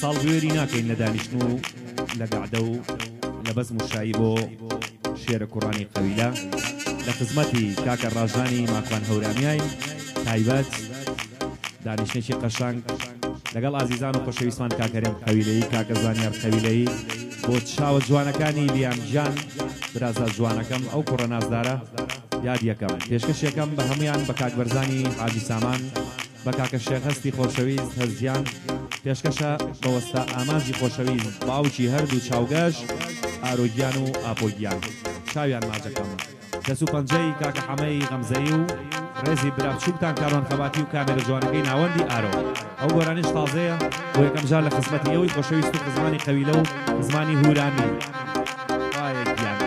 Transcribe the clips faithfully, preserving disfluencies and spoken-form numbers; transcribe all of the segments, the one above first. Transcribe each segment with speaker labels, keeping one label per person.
Speaker 1: ساڵ گوێری ناکەین لە دانیشتن و لە گەعدە و لە بەزم و شایی بۆ شێرە کوڕانی قەویلە لە خزمەتی کاکە ڕاژانی ماکوان هەورامیاین تایبەت دانیشتێکی قەشنگ لەگەڵ ئازیزان و خۆشەویستمان کاکەرێم قەویلەیی کاکە زانیار قەویلەیی بۆ چاوە جوانەکانی لیامجان برازە جوانەکەم ئەو کوڕە نازدارە یاد یەکەم پێشکەشێکەم بە هەمویان بە کاک بەرزانی حاجی سامان بە کاکە شێخ هەستی خۆشەویست هەزیان پێشکەشە بەوەستا ئامانجی خۆشەویست باوکی هەردوو چاوگەش ئارۆگیان و ئاپۆگیان چاویان ماجەکەم دەس و پەنجەی کاکە حەمەی غەمزەیی و ڕێزی براچووکتان کارۆن خەباتی و کامێرە جوانەکەی ناوەندی ئارۆ ئەو گۆرانیش تازەیە بۆ یەکەم جار لە خزمەتی ئەوەی خۆشەویست و زمانی قەویلە و زمانی هورامی وایەکیان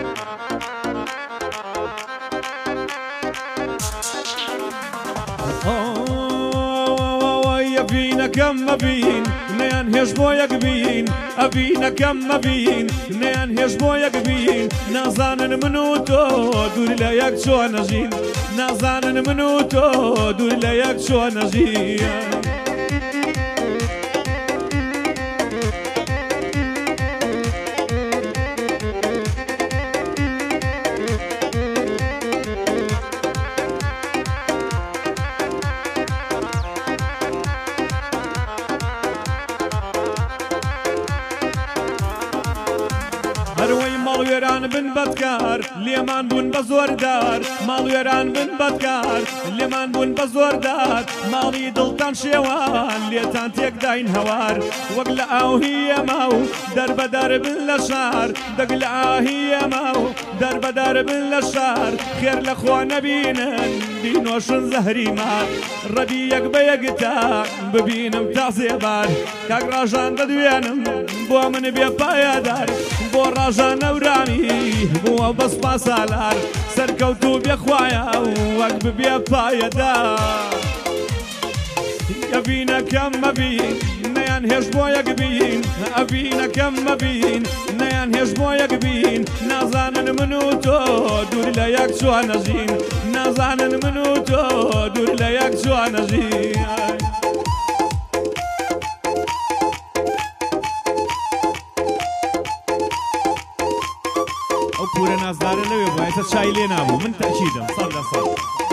Speaker 2: ئەڤینەکەم مەبین نەیان هێش بۆ یەک بین ئەڤینەکەم مەبین نەیان هێش بۆ یەک بین نازانن من و تۆ دوور لە یەک چۆ نەژین نازانن من و تۆ دوور لە یەک چۆ نەژین ماڵوێران بن بەدکار لێمان بوون بە زۆردار ماڵوێران بن بەدکار لێمان بوون بە زۆردار ماڵی دڵتان شێوان لێتان تێکداین هەوار وەک لە ئاوهی ئەما و دەربەدار بن لە شار دەگ لە ئاهی ئەما و دەربەدار بن لە شار خێر لە خۆ نەبینن بینۆشن زەهری مار ڕەبی یەک بە یەکتان ببینم تا زێبار کاک ڕاژان دەدوێنم بۆ من بێ پایەدار بۆ ڕاژان ئەورامی بووە بەس پاسالار سەرکەوتوو بێخوایە وەک ببێ پایەدار ئەڤینەکەم مەبین نەیان هێش بۆ یەک بین ئەڤینەکەم مەبین نەیان هێش بۆ یەک بین نازانن من و تۆ دوور لە یەک چۆ نەژین نازانن من و تۆ دوور لە یەک چۆ نەژین
Speaker 1: ئەو پورە نازدارە لەوێ بۆ ئێستا چای لێ نابوو من تەکیدم سەڵ لە سەڵ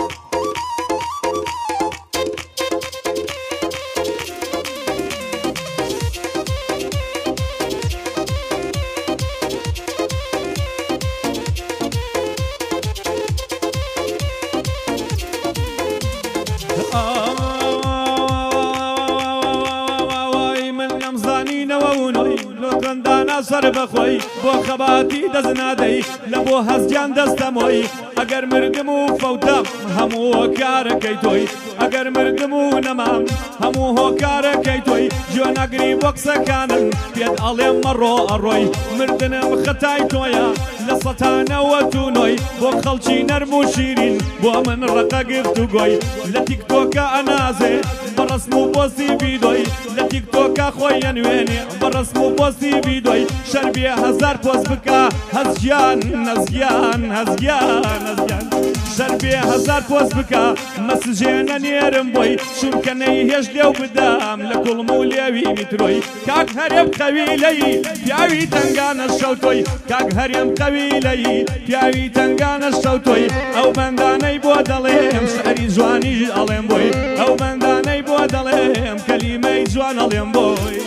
Speaker 2: سەر بەخۆی بۆ خەباتی دەست نادەی لە بۆ هەستیان دەستەمۆی ئەگەر مردم و فەوتەم هەموو هۆکارەکەی تۆی ئەگەر مردم و نەمام هەموو هۆکارەکەی تۆی گوێ نەگری بۆ قسەکانم پێت ئەڵێم مەڕۆ ئەڕۆی مردنم خەتای تۆیە لە سەتانەوە توونۆی بۆ خەڵکی نەرم و شیرین بۆ من ڕقە گرت و گۆی لە تیکتۆکە ئەنازێ بە ڕسم و پۆستی ڤیدۆی لە تیکتۆکە خۆی ئەنوێنێ بە ڕسم و پۆستی ڤیدۆی شەربێ هەزار پۆست بکە هەزگیان نەزگیان هەزگیان هەزگیان شەربێ هەزار پۆست بکە مەسجێنە نێرم بۆی چونکەنەی هێش لێو بدەم لە کوڵم و لێوی میترۆی کاک هەرێم قەویلەی پیاوی تەنگانە شەوتۆی کاک هەرێم قەویلەی پیاوی تەنگانە شەوتۆی ئەو بەندانەی بۆ دەڵێم شعری جوانیش ئەڵێم بۆی ئەو بەندانەی بۆ دەڵێم کەلیمەی جوان ئەڵێم بۆی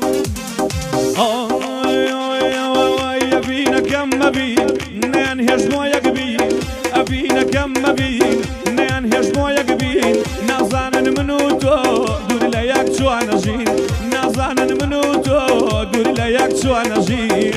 Speaker 2: ئەڤینەکەم مەبین نەیان هێش بۆ یەک بین ئەڤینەکەم مەبین نەیان هێش بۆ یەک بین نازانن من و تۆ دوور لە یەک چۆ نەژین نازانن من و تۆ دوور لە یەک چۆ نەژین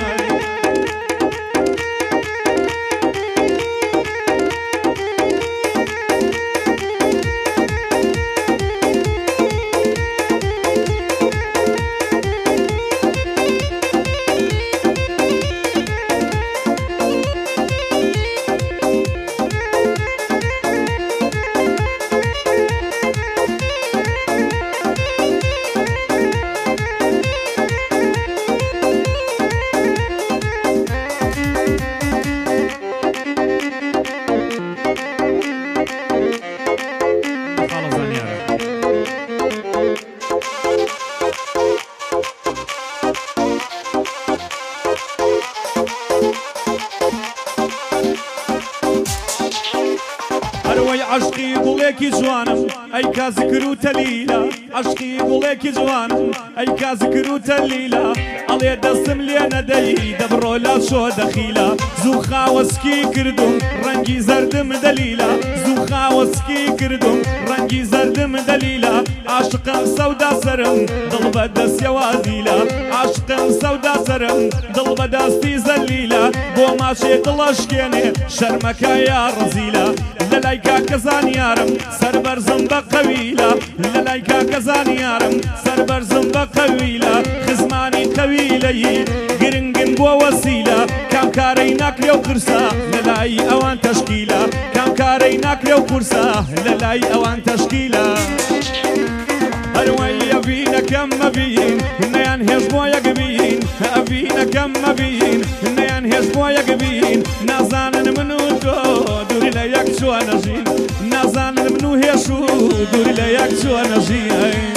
Speaker 2: عشقی گوڵێکی جوانم ئەی کا زکر و تەلیلا عشقی گوڵێکی جوانم ئەی کا زکر و تەلیلا ئەڵێ دەستم لێ نەدەی دەبڕۆ لە شۆ دەخیلا زوو خاوەسکی کردم ڕەنگی زەردم دەلیلا زوو خاوەسکی کردم ڕەنگی زەردم دەلیلا عاشقم سەودا سرم دڵ بە دەستیەوە دیلا عاشقم سەودا سرم دڵ بە دەستی زەلیلا بۆ ماچێ دڵەشکێنێ شەرمەکە یا ڕەزیلا لە لای کاکە زانیارم سەر بەرزم بە قەویلا لە لای کاکە زانیارم سەر بەرزم بە قەویلا خزمانی قەویلەیی گرنگن بۆ وەسیلا کام کارەی ناکرێ و قرسە لە لای ئەوان تەشکیلا کام کارەی ناکرێ و قورسە لە لای ئەوان تەشکیلا هەروەی ئەڤینەکەم مەبین نەیان هێش بۆ یەک بین ئەڤینەکەم مەبین نەیان هێش بۆ یەک بین نازانن من و تۆ دووری لە یەک چوە نەژین نازانن من و هێش و دووری لە یەک چوە نەژین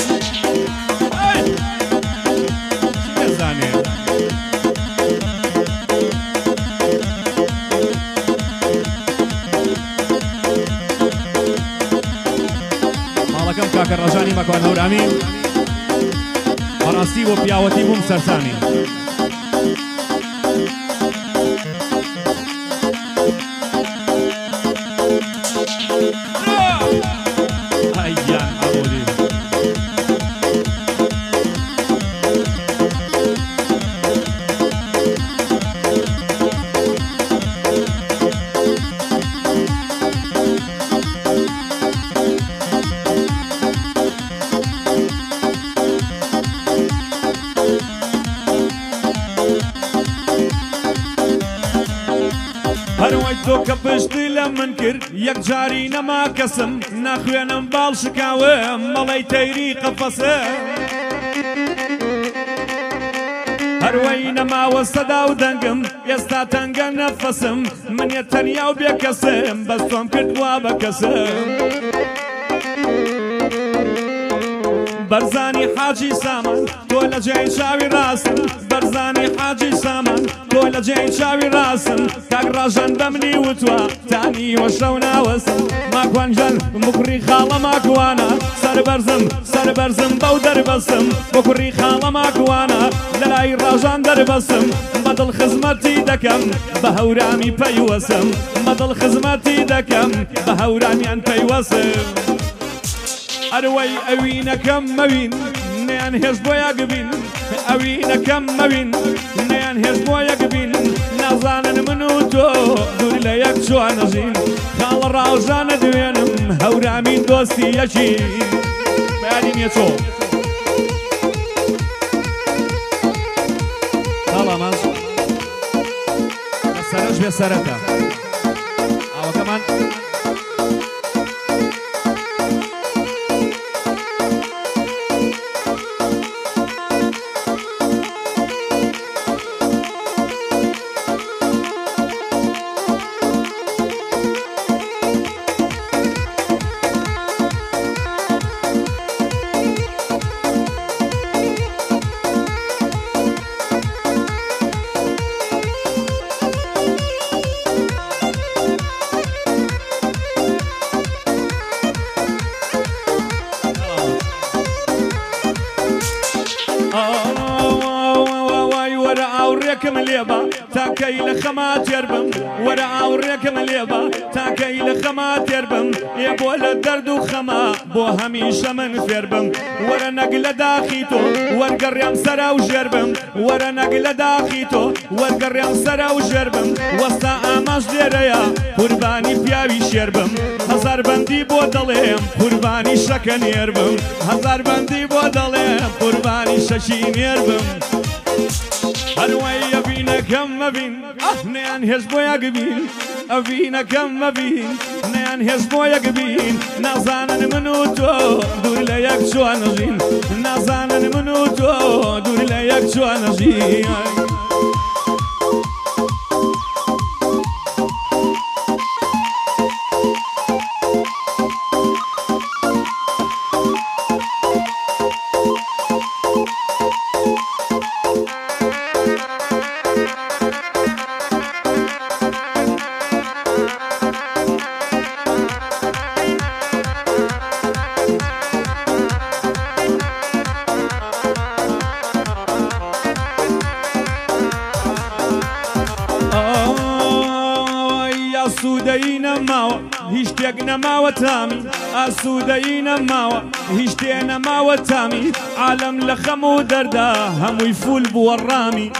Speaker 2: نێزانێ ماڵەکەم کاکە ڕەژانی مەکوان هەورامی بەڕاستی بۆ پیاوەتی بووم سەرسانی هەروەی تۆ کە پشتی لە من کرد یەک جاری نەما کەسم ناخوێنم باڵ شکاوم مەڵەی تەیری قەفەسە هەروەی نەماوە سەدا و دەنگم ئێستا تەنگە نەفەسم منیە تەنیا و بێ کەسم بەس تۆم کردووە بە کەسم بەرزانی حاجی سامان تۆ لە جێی چاوی ڕاستم بەرزانی حاجی سامان تۆ لە جێی چاوی ڕاستم کاک ڕەژان بە منی وتوە تانیوە شەو ناوەسم ماکوانجان بکوڕی خاڵە ماکوانە سەر بەرزم سەر بەرزم بەو دەربەسم بکوڕی خاڵە ماکوانە لە لای ڕەژان دەربەسم بەدڵ خزمەتی دەکەم بە هەورامی پەیوەسم بەدڵ خزمەتی دەکەم بە هەورامیان پەیوەسم ئەروەی ئەوینەکەم مەوین نەیان هێش بۆ یەکبین ئەوینەکەم مەوین نەیان هێش بۆ یەکبین نازانن من و تۆ دووری لە یەک چوە نەژین خاڵە ڕاوژانە دوێنم هەورامین دۆستی یەکین بەیانی نییە تۆ ساڵامان سەرش بێ سەرەتا ئاوەکەمان ئاوڕێکم لێبە تاکەی لە خەما تێربم وەرە ئاوڕێکم لێبە تاکەی لە خەما تێربم ئێ بۆ لە دەرد و خەما بۆ هەمیشە من فێربم وەرە نەگ لە داخی تۆ وەرگەڕیام سەرا و ژێربم وەرە نەگ لە داخی تۆ وەرگەڕیام سەرا و ژێربم وەستا ئاماژ لێرەیە قوربانی پیاوی شێربم هەزار بەندی بۆ دەڵێم قوربانی شەکە نێربم هەزار بەندی بۆ دەڵێم قوربانی شەکی نێربم هەروەی ئەڤینەکەم مەبین نەیان هێش بۆ یەکبین ئەڤینەکەم مەبین نەیان هێش بۆ یەکبین نازانن من و تۆ دووری لە یەک چوە نەژین نازانن من و تۆ دووری لە یەک چوە نەژین هیچ شتێک نەماوە تامی ئاسوودەیی نەماوە هیچ شتێ نەماوە تامی عالەم لە خەم و دەردا هەمووی فول بووە ڕامی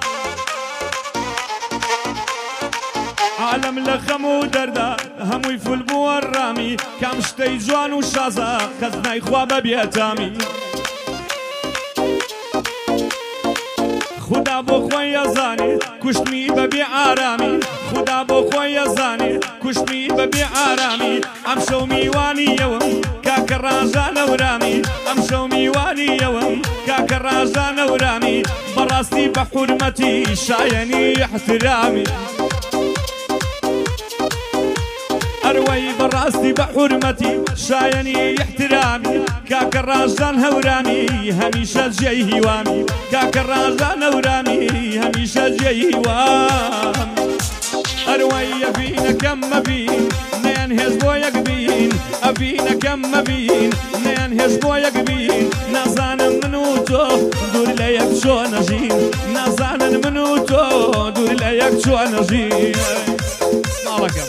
Speaker 2: عالم لە خەم و دەردا هەمووی فول بووە ڕامی کام شتەی جوان و شازە کەس نایخوا بە بێتامی خدا بۆ خۆی ئەزانێ کوشتمی بەبێ ئارامی خدا بۆ خۆی ئەزانێ کوشتمی بەبێ ئارامی ئەم شەو میوانیەوەم کاکە ڕاژانە ورامی ئەم شەو میوانیەوەم کاکە ڕاژانە ورامی بەڕاستی بە حورمەتی شایەنی احترامی ئەروەی بەڕاستی بە حورمەتی شایەنی احترامی کاکە ڕاژان هەورامی هەمیشە جێی هیوامی کاکە ڕاژان هەورامی هەمیشە جێی هیوامی ئەروەی ئەبینەکەم مەبین نەیان هێز بۆ یەک بین ئەبینەکەم مەبین نەیان هێز بۆ یەک بین نازانم من و تۆ دوور لە یەک چۆن ئەژین نازانن من و تۆ دوور لە یەک چۆن ئەژین ماڵەکەم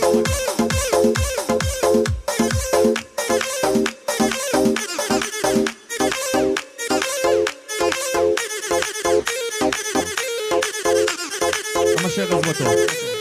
Speaker 1: شێ قەزمەتەوە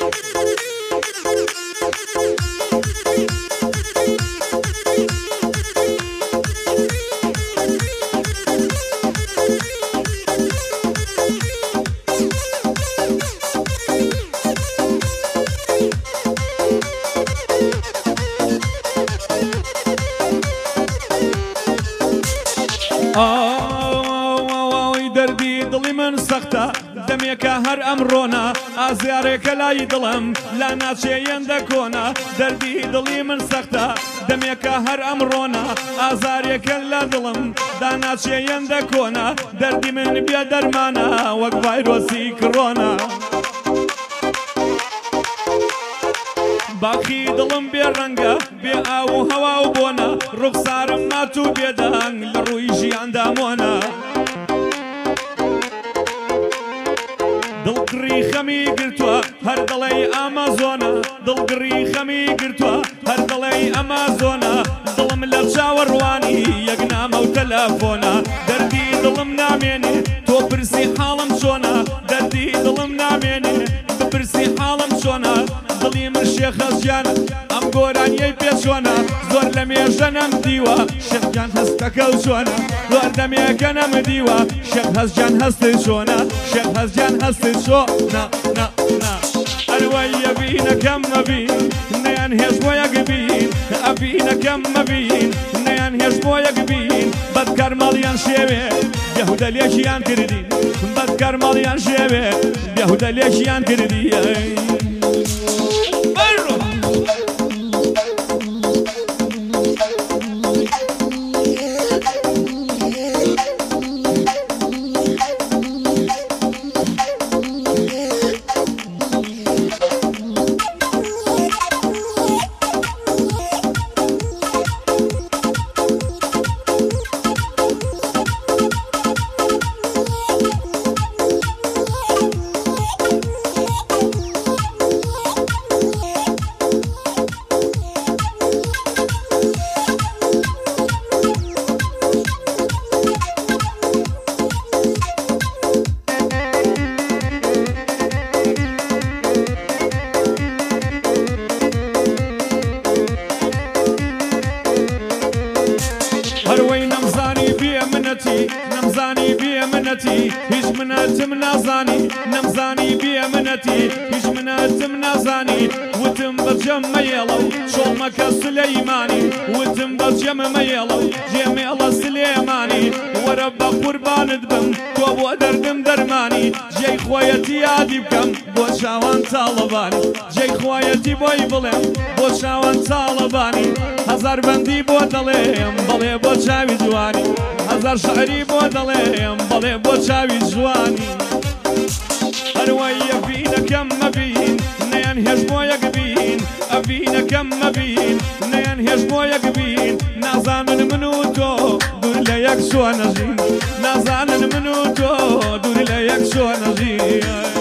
Speaker 2: دەردی دڵی من سەختە دەمێکە هەر ئەمڕۆنا ئازارێکە لای دڵم لا ناچێیەندە کۆنا دەردی دڵی من سەختە دەمێکە هەر ئەمڕۆنا ئازارێکە لە دڵم دا ناچێیەندە کۆنا دەردی من بێ دەرمانە وەک ڤایرۆسی کڕۆنا باخی دڵم بێ ڕەنگە بێ ئاو و هەوا و بۆنە ڕوخسارم مات و بێدەنگ لە ڕووی ژیاندامۆنە دڵگڕی خەمی گرتووە هەر دڵی ئامازۆنە دڵگڕی خەمی گرتووە هەر دڵی ئەمازۆنە دڵم لە چاوەڕوانی یەک نامە و تەلەفۆنە دەردی دڵم نامێنێ تۆ پرسی حاڵم چۆنە دەردی دڵم نامێنێ بپرسی حاڵم چۆنە دڵی من شێخەزیانە ئەم گۆرانیەی پێچۆنە زۆر لە مێژە نەمدیوە شێخجان هەستەکە و چۆنە زۆر دەمێکە نەمدیوە شێخ هەزجان هەستی چۆنە شێخ هەزجان هەستی چۆنە نا نا ئەروەی ئەبینەکەم مەبین نەیان هێز بۆ یەک بین ئەبینەکەم مەبین نەیان هێز بۆ یەک بین بەدکار ماڵیان شێوێ بێهودە لێکیان کردین بەدکار ماڵیان شێوێ بێهودە لێکیان کردی نمزانی بێ منەتی هیچ منەتم نازانی نمزانی بێ منەتی هیچ منەتم نازانی وتم بەجەم مەیەڵە و شۆڵمەکە سلەیمانی وتم بەجەم مەیەڵە و جێمێڵە سلێمانی وەرە بە قوربانت بم تۆ بۆ دەردم دەرمانی جێی خۆیەتی یادی بکەم بۆ چاوان تاڵەبانی جێی خۆیەتی بۆی بڵێم بۆ چاوان تاڵەبانی هەزار بەندی بۆ دەڵێم بەڵێ بۆ چاوی جوانی هەزار شعری بۆ دەڵێم بەڵێ بۆ چاوی جوانی هەروەی ئەبینەکەم مەبین نەیان هێز بۆ یەک بین ئەبینەکەم مەبین نەیان هێز بۆ یەک بین نازانن من و تۆ دوور لە یەک چۆن ئەژین نازانن من و تۆ دوور لە یەک چۆن ئەژین